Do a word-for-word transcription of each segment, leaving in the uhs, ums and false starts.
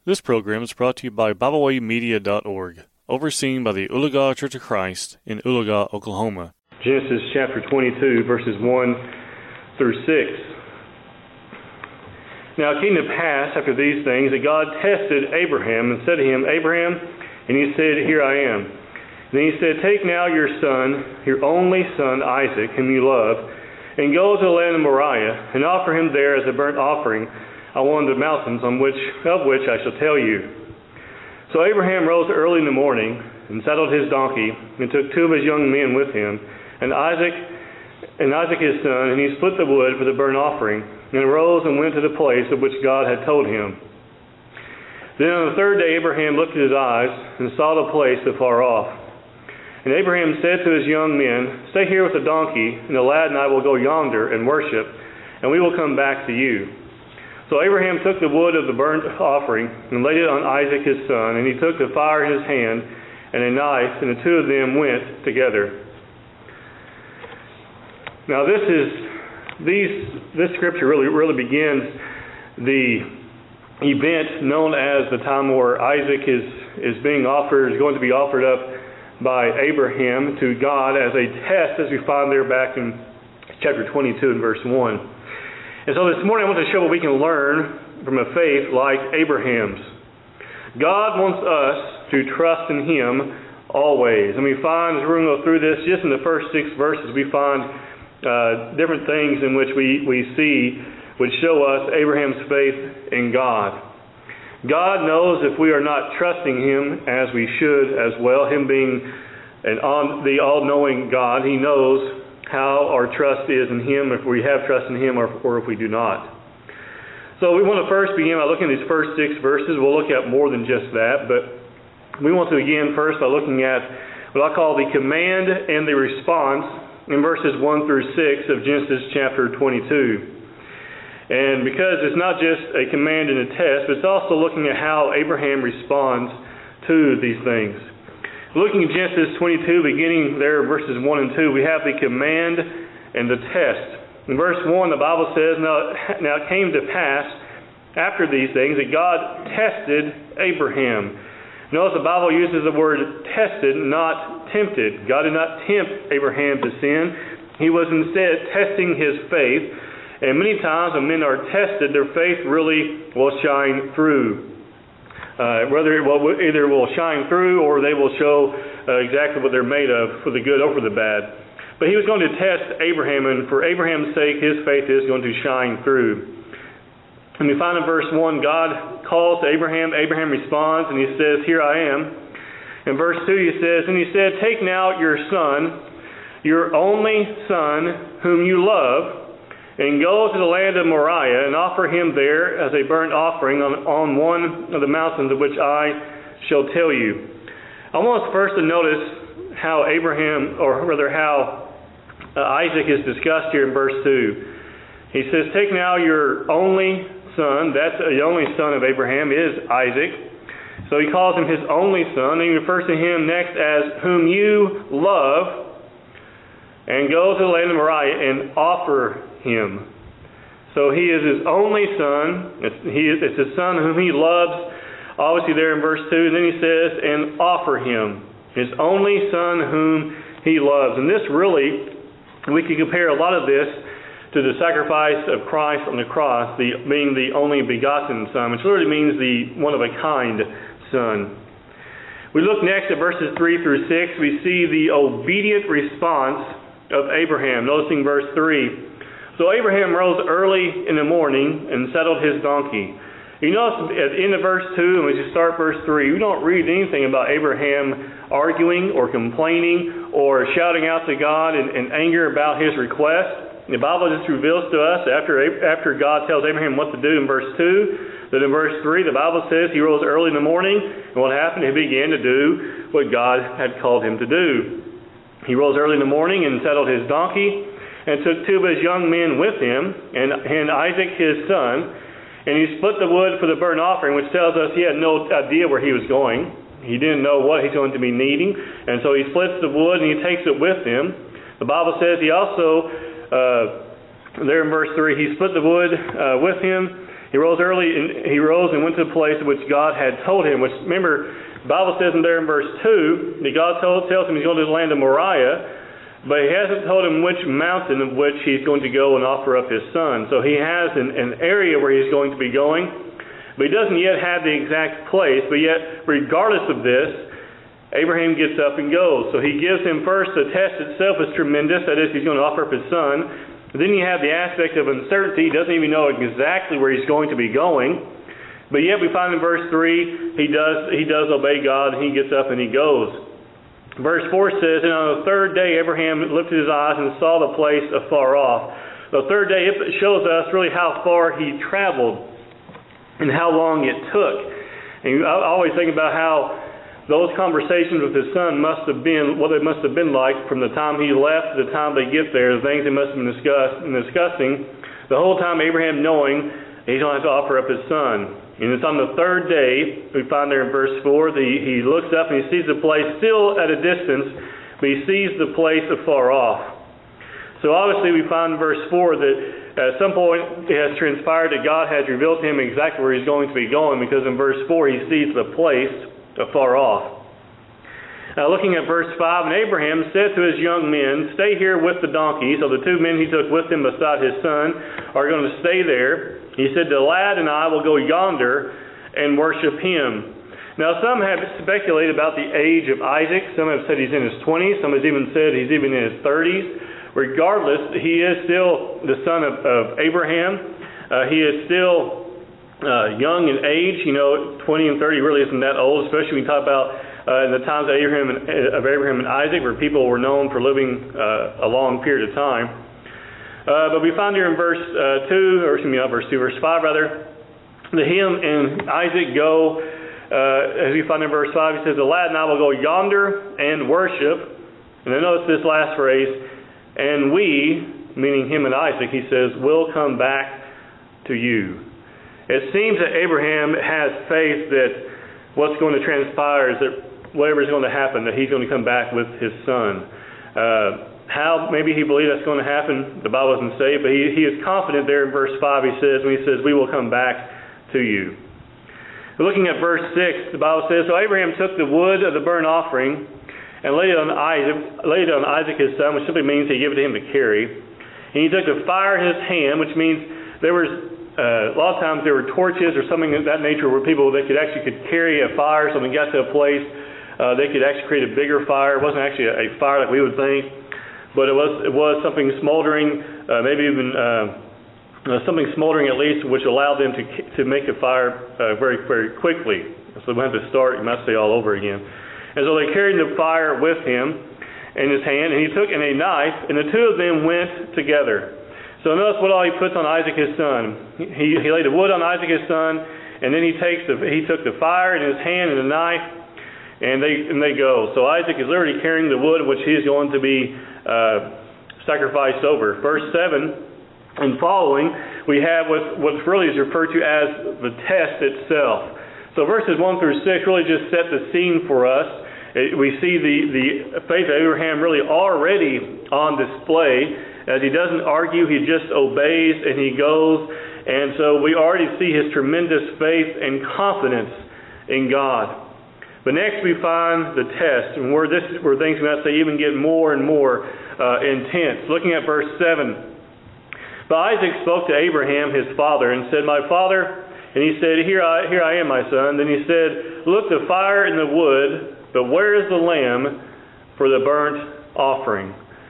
This program is brought to you by Bible Way Media dot org, overseen by the Oologah Church of Christ in Oologah, Oklahoma. Genesis chapter twenty-two, verses one through six. Now it came to pass after these things that God tested Abraham and said to him, Abraham, and he said, Here I am. And then he said, Take now your son, your only son Isaac, whom you love, and go to the land of Moriah, and offer him there as a burnt offering on one of the mountains on which of which I shall tell you. So Abraham rose early in the morning and saddled his donkey and took two of his young men with him, and Isaac and Isaac his son, and he split the wood for the burnt offering, and arose and went to the place of which God had told him. Then on the third day Abraham lifted his eyes and saw the place afar off. And Abraham said to his young men, Stay here with the donkey, and the lad and I will go yonder and worship, and we will come back to you. So Abraham took the wood of the burnt offering and laid it on Isaac his son, and he took the fire in his hand and a knife, and the two of them went together. Now this is these this scripture really really begins the event known as the time where Isaac is is being offered is going to be offered up by Abraham to God as a test, as we find there back in chapter twenty-two and verse one. And so this morning I want to show what we can learn from a faith like Abraham's. God wants us to trust in Him always. And we find, as we're going to go through this, just in the first six verses, we find uh, different things in which we, we see which show us Abraham's faith in God. God knows if we are not trusting Him as we should as well, Him being an on, the all-knowing God, He knows how our trust is in Him, if we have trust in Him or, or if we do not. So we want to first begin by looking at these first six verses. We'll look at more than just that, but we want to begin first by looking at what I call the command and the response in verses one through six of Genesis chapter twenty-two. And because it's not just a command and a test, but it's also looking at how Abraham responds to these things. Looking at Genesis twenty-two, beginning there verses one and two, we have the command and the test. In verse one, the Bible says, Now, now it came to pass after these things that God tested Abraham. Notice the Bible uses the word tested, not tempted. God did not tempt Abraham to sin. He was instead testing his faith. And many times when men are tested, their faith really will shine through. Uh, whether it will, either will shine through or they will show uh, exactly what they're made of, for the good or for the bad. But he was going to test Abraham, and for Abraham's sake, his faith is going to shine through. And we find in verse one, God calls to Abraham. Abraham responds, and he says, Here I am. In verse two, he says, And he said, Take now your son, your only son, whom you love, and go to the land of Moriah, and offer him there as a burnt offering on, on one of the mountains of which I shall tell you. I want us first to notice how Abraham, or rather how uh, Isaac is discussed here in verse two. He says, Take now your only son, that's the only son of Abraham is Isaac. So he calls him his only son, and he refers to him next as whom you love, and go to the land of Moriah and offer him. So he is his only son. It's, he, it's his son whom he loves. Obviously there in verse two. And then he says, and offer him. His only son whom he loves. And this really, we can compare a lot of this to the sacrifice of Christ on the cross, the, being the only begotten son, which literally means the one of a kind son. We look next at verses three through six. We see the obedient response of Abraham. Noticing verse three. So Abraham rose early in the morning and saddled his donkey. You notice at the end of verse two, and as you start verse three, we don't read anything about Abraham arguing or complaining or shouting out to God in, in anger about his request. The Bible just reveals to us after after God tells Abraham what to do in verse two, that in verse three the Bible says he rose early in the morning, and what happened? He began to do what God had called him to do. He rose early in the morning and saddled his donkey, and took two of his young men with him, and, and Isaac his son, and he split the wood for the burnt offering, which tells us he had no idea where he was going. He didn't know what he's going to be needing, and so he splits the wood and he takes it with him. The Bible says he also, uh, there in verse three, he split the wood uh, with him. He rose early, and he rose and went to the place which God had told him. Which, remember, the Bible says in there in verse two that God told, tells him he's going to the land of Moriah, but he hasn't told him which mountain of which he's going to go and offer up his son. So he has an, an area where he's going to be going, but he doesn't yet have the exact place. But yet, regardless of this, Abraham gets up and goes. So he gives him first, the test itself is tremendous. That is, he's going to offer up his son. Then you have the aspect of uncertainty. He doesn't even know exactly where he's going to be going. But yet we find in verse three, he does he does obey God, and he gets up and he goes. Verse four says, and on the third day Abraham lifted his eyes and saw the place afar off. The third day, it shows us really how far he traveled and how long it took. And I always think about how those conversations with his son must have been, what they must have been like from the time he left to the time they get there, the things they must have been discussed, discussing, the whole time Abraham knowing he's going to have to offer up his son. And it's on the third day, we find there in verse four, that he, he looks up and he sees the place still at a distance, but he sees the place afar off. So obviously we find in verse four that at some point it has transpired that God has revealed to him exactly where he's going to be going, because in verse four he sees the place afar off. Now looking at verse five, and Abraham said to his young men, stay here with the donkey. So the two men he took with him beside his son are going to stay there. He said, the lad and I will go yonder and worship him. Now some have speculated about the age of Isaac. Some have said he's in his twenties. Some have even said he's even in his thirties. Regardless, he is still the son of, of Abraham. Uh, he is still uh, young in age. You know, twenty and thirty really isn't that old, especially when we talk about uh, in the times of Abraham, and, of Abraham and Isaac, where people were known for living uh, a long period of time. Uh, but we find here in verse uh, two, or excuse me, not verse two, verse five rather, that him and Isaac go, uh, as we find in verse five, he says, the lad and I will go yonder and worship. And then notice this last phrase, and we, meaning him and Isaac, he says, will come back to you. It seems that Abraham has faith that what's going to transpire is that whatever is going to happen, that he's going to come back with his son. Uh, How maybe he believed that's going to happen, the Bible doesn't say, but he, he is confident there in verse five, he says, when he says, we will come back to you. Looking at verse six, the Bible says, so Abraham took the wood of the burnt offering and laid it on Isaac, laid it on Isaac his son, which simply means he gave it to him to carry. And he took the fire in his hand, which means there was, uh, a lot of times there were torches or something of that nature where people, they could actually could carry a fire, so when they got to a place, uh, they could actually create a bigger fire. It wasn't actually a, a fire like we would think, but it was it was something smoldering, uh, maybe even uh, uh, something smoldering at least, which allowed them to to make a fire uh, very very quickly. So we have to start, you must say, all over again. And so they carried the fire with him in his hand, and he took in a knife, and the two of them went together. So notice what all he puts on Isaac his son. He he laid the wood on Isaac his son, and then he takes the he took the fire in his hand and the knife, and they and they go. So Isaac is literally carrying the wood which he is going to be Uh, sacrificed over. Verse seven and following, we have what what really is referred to as the test itself. So verses one through six really just set the scene for us. It, we see the, the faith of Abraham really already on display, as he doesn't argue, he just obeys and he goes. And so we already see his tremendous faith and confidence in God. But next we find the test, and where this where things we might say even get more and more uh, intense. Looking at verse seven. But Isaac spoke to Abraham his father and said, my father, and he said, here I here I am, my son. Then he said, look, the fire and the wood, but where is the lamb for the burnt offering?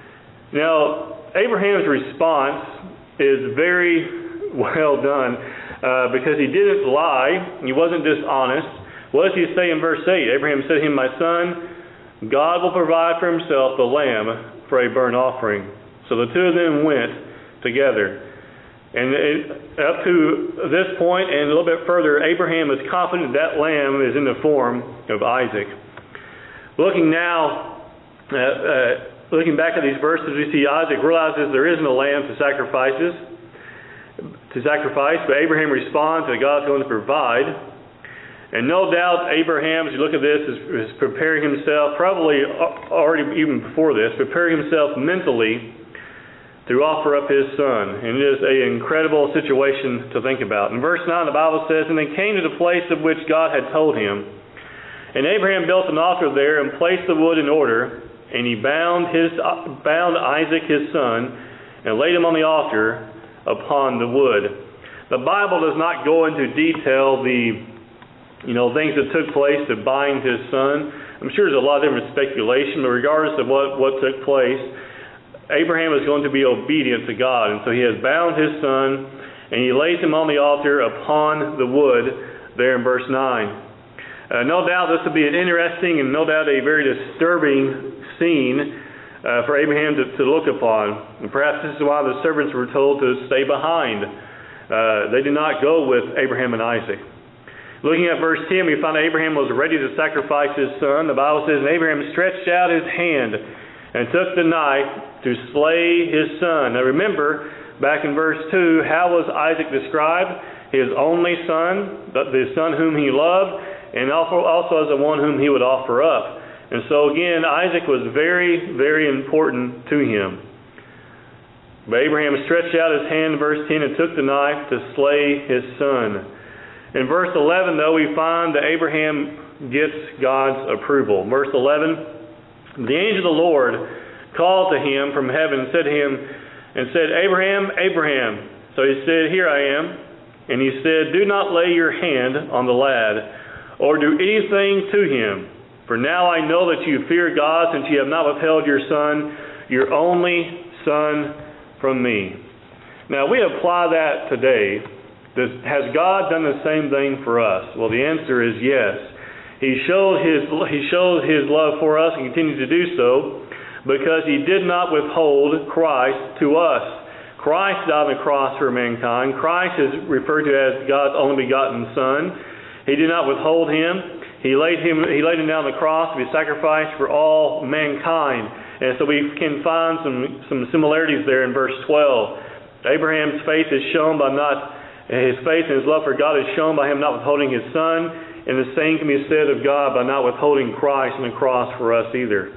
Now, Abraham's response is very well done, uh, because he didn't lie, he wasn't dishonest. What does he say in verse eight? Abraham said to him, my son, God will provide for himself the lamb for a burnt offering. So the two of them went together. And it, up to this point and a little bit further, Abraham is confident that lamb is in the form of Isaac. Looking now, uh, uh, looking back at these verses, we see Isaac realizes there is no lamb to sacrifices, to sacrifice, but Abraham responds that God's going to provide. And no doubt Abraham, as you look at this, is, is preparing himself, probably already even before this, preparing himself mentally to offer up his son. And it is an incredible situation to think about. In verse nine, the Bible says, "And they came to the place of which God had told him. And Abraham built an altar there and placed the wood in order. And he bound his bound Isaac his son and laid him on the altar upon the wood." The Bible does not go into detail the you know things that took place to bind his son. I'm sure there's a lot of different speculation, but regardless of what, what took place, Abraham is going to be obedient to God. And so he has bound his son and he lays him on the altar upon the wood there in verse nine. Uh, no doubt this will be an interesting and no doubt a very disturbing scene uh, for Abraham to, to look upon. And perhaps this is why the servants were told to stay behind. Uh, they did not go with Abraham and Isaac. Looking at verse ten, we find Abraham was ready to sacrifice his son. The Bible says, "And Abraham stretched out his hand and took the knife to slay his son." Now remember, back in verse two, how was Isaac described? His only son, the son whom he loved, and also, also as the one whom he would offer up. And so again, Isaac was very, very important to him. But Abraham stretched out his hand in verse ten and took the knife to slay his son. In verse eleven, though, we find that Abraham gets God's approval. Verse eleven, "The angel of the Lord called to him from heaven and said to him, and said, Abraham, Abraham. So he said, Here I am. And he said, Do not lay your hand on the lad, or do anything to him. For now I know that you fear God, since you have not withheld your son, your only son, from me." Now we apply that today. Does, has God done the same thing for us? Well, the answer is yes. He showed his He showed his love for us and continues to do so because he did not withhold Christ to us. Christ died on the cross for mankind. Christ is referred to as God's only begotten Son. He did not withhold him. He laid him He laid him down on the cross to be sacrificed for all mankind. And so we can find some, some similarities there in verse twelve. Abraham's faith is shown by not his faith and his love for God is shown by him not withholding his son, and the same can be said of God by not withholding Christ on the cross for us either.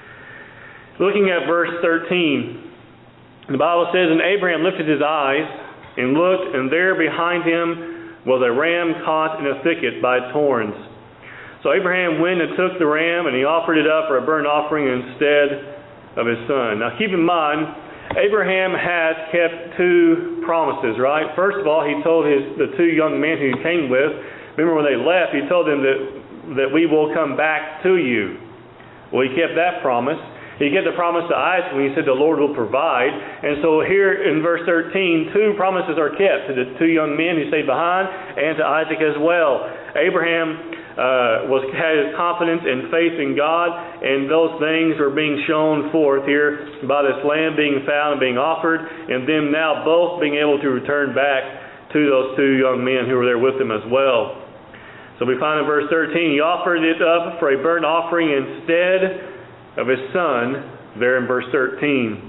Looking at verse thirteen, the Bible says, "And Abraham lifted his eyes and looked, and there behind him was a ram caught in a thicket by its horns. So Abraham went and took the ram, and he offered it up for a burnt offering instead of his son." Now keep in mind, Abraham has kept two promises, right? First of all, he told his the two young men who he came with, remember when they left, he told them that, that we will come back to you. Well, he kept that promise. He kept the promise to Isaac when he said the Lord will provide. And so here in verse thirteen, two promises are kept to the two young men who stayed behind and to Isaac as well. Abraham uh, was had his confidence and faith in God, and those things are being shown forth here by this lamb being found and being offered, and them now both being able to return back to those two young men who were there with them as well. So we find in verse thirteen, he offered it up for a burnt offering instead of his son, there in verse thirteen.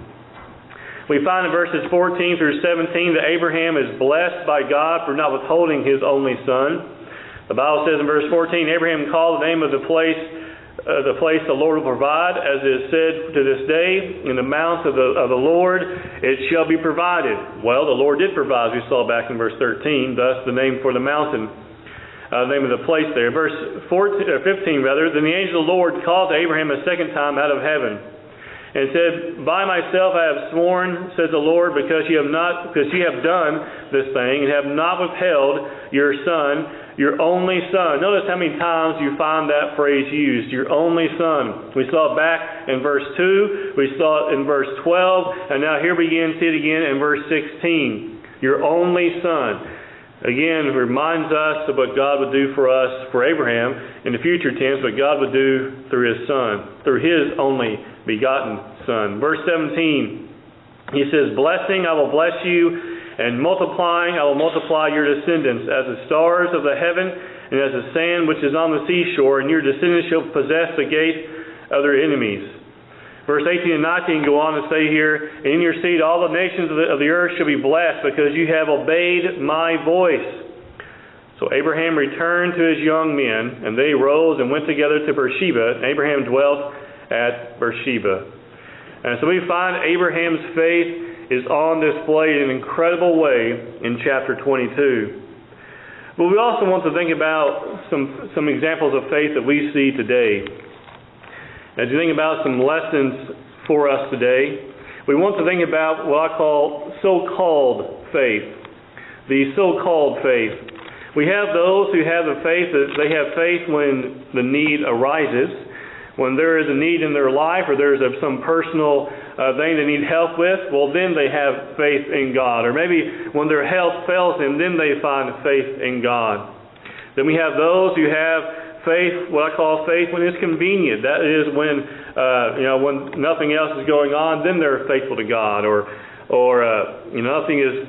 We find in verses fourteen through seventeen that Abraham is blessed by God for not withholding his only son. The Bible says in verse fourteen, Abraham called the name of the place, uh, the place the Lord will provide, as it is said to this day, in the mount of the, of the Lord it shall be provided. Well, the Lord did provide, as we saw back in verse thirteen, thus the name for the mountain. Uh, the name of the place there. Verse fourteen, or fifteen rather, "Then the angel of the Lord called to Abraham a second time out of heaven, and said, By myself I have sworn, says the Lord, because you have not, because you have done this thing, and have not withheld your son, your only son." Notice how many times you find that phrase used, your only son. We saw it back in verse two, we saw it in verse twelve, and now here we again see it again in verse sixteen. Your only son. Again, reminds us of what God would do for us, for Abraham, in the future tense, what God would do through his son, through his only begotten son. Verse seventeen, he says, "Blessing I will bless you, and multiplying I will multiply your descendants, as the stars of the heaven, and as the sand which is on the seashore, and your descendants shall possess the gate of their enemies." Verse eighteen and nineteen go on to say here, "In your seed all the nations of the, of the earth shall be blessed, because you have obeyed my voice." So Abraham returned to his young men, and they rose and went together to Beersheba, and Abraham dwelt at Beersheba. And so we find Abraham's faith is on display in an incredible way in chapter twenty-two. But we also want to think about some, some examples of faith that we see today. As you think about some lessons for us today, we want to think about what I call so-called faith. The so-called faith. We have those who have the faith that they have faith when the need arises, when there is a need in their life or there's a, some personal uh, thing they need help with, well then they have faith in God. Or maybe when their health fails them, then they find faith in God. Then we have those who have faith, what I call faith when it's convenient. That is when uh, you know when nothing else is going on, then they're faithful to God. Or or uh, you know nothing is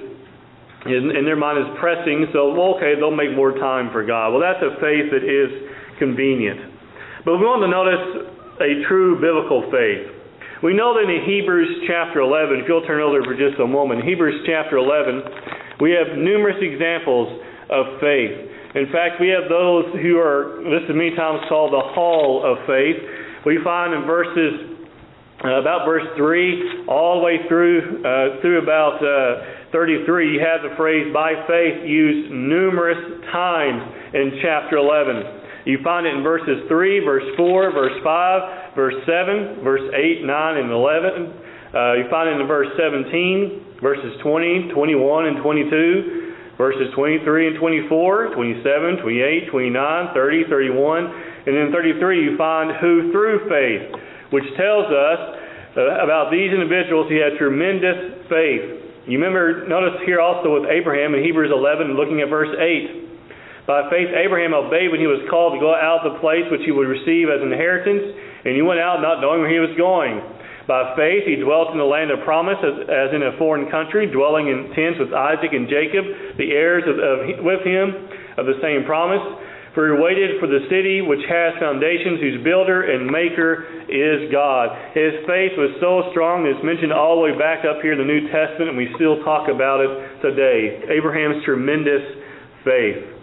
in, in their mind is pressing, so well, okay, they'll make more time for God. Well, that's a faith that is convenient. But we want to notice a true biblical faith. We know that in Hebrews chapter eleven, if you'll turn over for just a moment, Hebrews chapter eleven, we have numerous examples of faith. In fact, we have those who are, this is many times called the hall of faith. We find in verses, uh, about verse three, all the way through, uh, through about uh, thirty-three, you have the phrase, by faith, used numerous times in chapter eleven. You find it in verses three, verse four, verse five, verse seven, verse eight, nine, and eleven. Uh, you find it in verse seventeen, verses twenty, twenty-one, and twenty-two, verses twenty-three and twenty-four, twenty-seven, twenty-eight, twenty-nine, thirty, thirty-one, and in thirty-three you find who through faith, which tells us uh, about these individuals who had tremendous faith. You remember, notice here also with Abraham in Hebrews eleven, looking at verse eight. By faith, Abraham obeyed when he was called to go out of the place which he would receive as an inheritance, and he went out not knowing where he was going. By faith, he dwelt in the land of promise as, as in a foreign country, dwelling in tents with Isaac and Jacob, the heirs of, of, with him of the same promise. For he waited for the city which has foundations, whose builder and maker is God. His faith was so strong that it's mentioned all the way back up here in the New Testament, and we still talk about it today. Abraham's tremendous faith.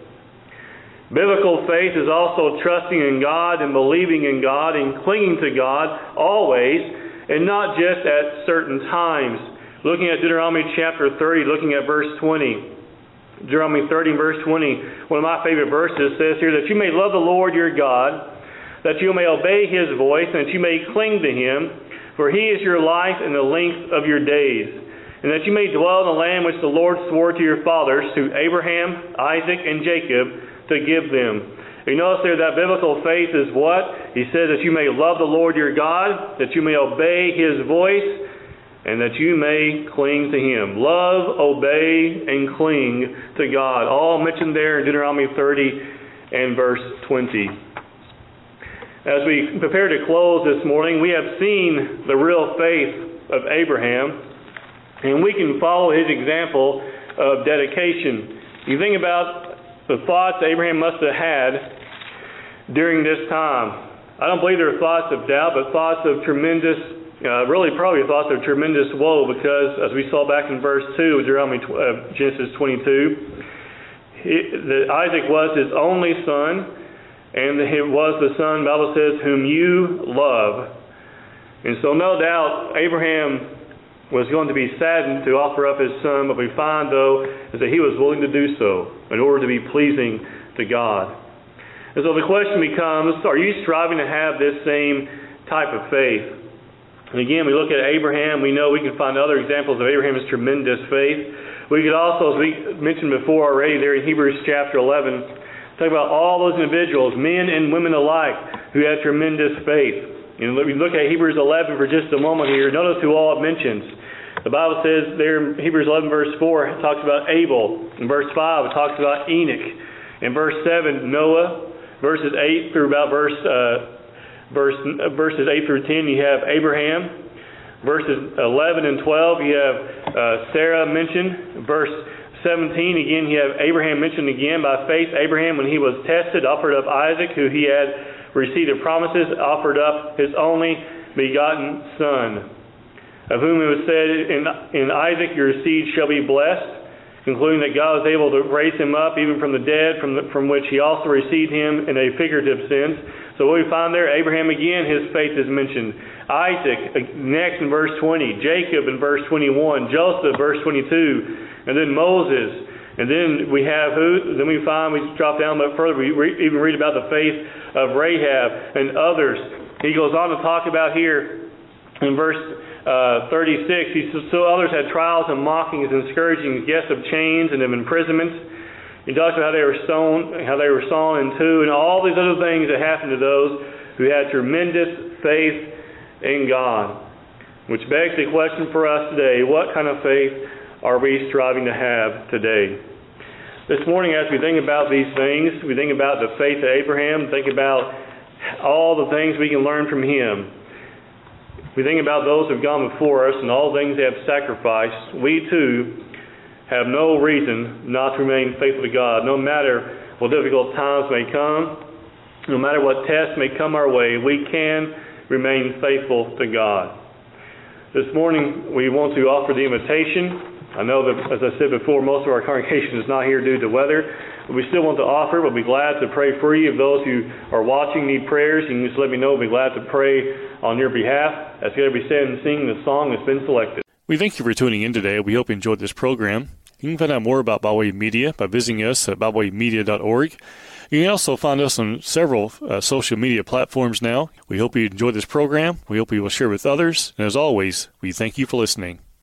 Biblical faith is also trusting in God and believing in God and clinging to God always, and not just at certain times. Looking at Deuteronomy chapter thirty, looking at verse twenty. Deuteronomy thirty, verse twenty, one of my favorite verses, says here, that you may love the Lord your God, that you may obey His voice, and that you may cling to Him, for He is your life and the length of your days, and that you may dwell in the land which the Lord swore to your fathers, to Abraham, Isaac, and Jacob, to give them. You notice there that biblical faith is what? He says that you may love the Lord your God, that you may obey His voice, and that you may cling to Him. Love, obey, and cling to God. All mentioned there in Deuteronomy thirty and verse twenty. As we prepare to close this morning, we have seen the real faith of Abraham, and we can follow his example of dedication. You think about the thoughts Abraham must have had during this time. I don't believe they were thoughts of doubt, but thoughts of tremendous, uh, really probably thoughts of tremendous woe, because as we saw back in verse two of Deuteronomy, uh, Genesis twenty-two, he, the, Isaac was his only son, and he was the son, the Bible says, whom you love. And so no doubt Abraham was going to be saddened to offer up his son, but we find, though, is that he was willing to do so in order to be pleasing to God. And so the question becomes, are you striving to have this same type of faith? And again, we look at Abraham. We know we can find other examples of Abraham's tremendous faith. We could also, as we mentioned before already there in Hebrews chapter eleven, talk about all those individuals, men and women alike, who had tremendous faith. And we look at Hebrews eleven for just a moment here. Notice who all it mentions. The Bible says there in Hebrews eleven verse four, it talks about Abel. In verse five, it talks about Enoch. In verse seven, Noah. Verses eight through about verse uh, verse uh, verses eight through ten, you have Abraham. Verses eleven and twelve, you have uh, Sarah mentioned. Verse seventeen, again, you have Abraham mentioned again. By faith, Abraham, when he was tested, offered up Isaac, who he had received the promises, offered up his only begotten son, of whom it was said, in, in Isaac your seed shall be blessed, concluding that God was able to raise him up even from the dead, from the, from which he also received him in a figurative sense. So what we find there, Abraham again, his faith is mentioned. Isaac, next in verse twenty. Jacob in verse twenty-one. Joseph, verse twenty-two. And then Moses. And then we have who? Then we find, we drop down a bit further, we re- even read about the faith of Rahab and others. He goes on to talk about here in verse uh, thirty-six. He says, so others had trials and mockings and scourgings, yes, of chains and of imprisonments. He talks about how they were sown, how they were sawn in two, and all these other things that happened to those who had tremendous faith in God. Which begs the question for us today, what kind of faith are we striving to have today? This morning, as we think about these things, we think about the faith of Abraham, think about all the things we can learn from him. We think about those who have gone before us and all the things they have sacrificed. We too have no reason not to remain faithful to God. No matter what difficult times may come, no matter what tests may come our way, we can remain faithful to God. This morning, we want to offer the invitation. I know that, as I said before, most of our congregation is not here due to weather. But we still want to offer. We'll be glad to pray for you. If those who are watching need prayers, you can just let me know. We'll be glad to pray on your behalf as we stand and sing the song that's been selected. We thank you for tuning in today. We hope you enjoyed this program. You can find out more about Bible Way Media by visiting us at bible way media dot org. You can also find us on several uh, social media platforms now. We hope you enjoyed this program. We hope you will share with others. And as always, we thank you for listening.